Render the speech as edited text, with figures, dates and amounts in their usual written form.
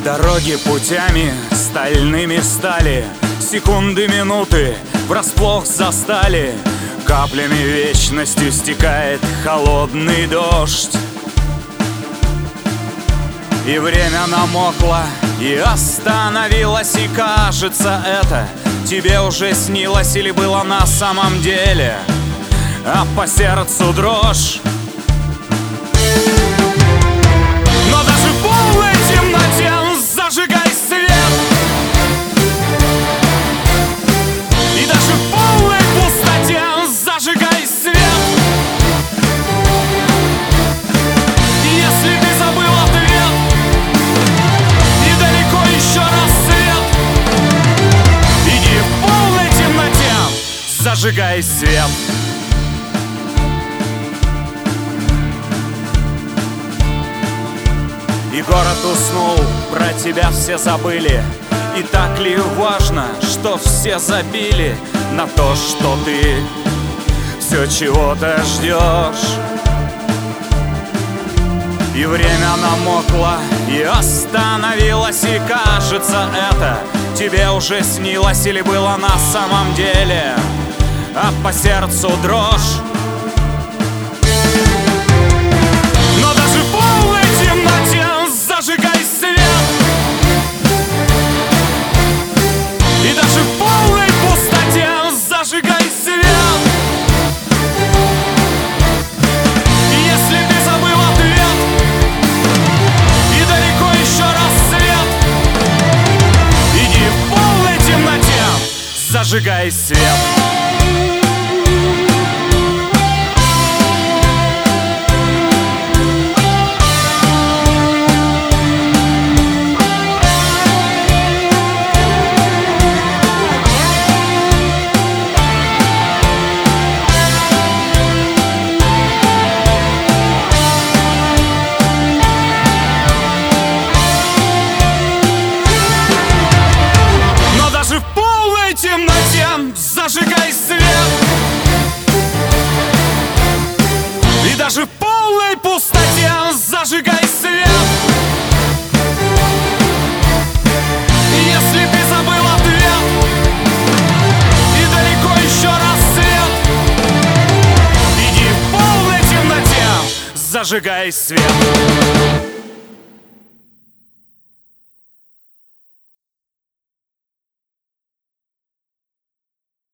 Дороги путями стальными стали, секунды, минуты врасплох застали. Каплями вечностью стекает холодный дождь. И время намокло, и остановилось, и кажется, это тебе уже снилось или было на самом деле. А по сердцу дрожь. Но даже в полной темноте зажигай свет. И даже в полной пустоте зажигай свет. Если ты забыл ответ и далеко еще рассвет, иди в полной темноте, зажигай свет. И город уснул, про тебя все забыли. И так ли важно, что все забили на то, что ты все чего-то ждешь? И время намокло, и остановилось, и кажется, это тебе уже снилось или было на самом деле. А по сердцу дрожь. Но даже в полной темноте зажигай свет. И даже в полной пустоте зажигай свет. И если ты забыл ответ и далеко еще рассвет, иди в полной темноте, зажигай свет. Зажигай свет. И даже в полной пустоте зажигай свет. И если ты забыл ответ и далеко еще рассвет, иди в полной темноте, зажигай свет.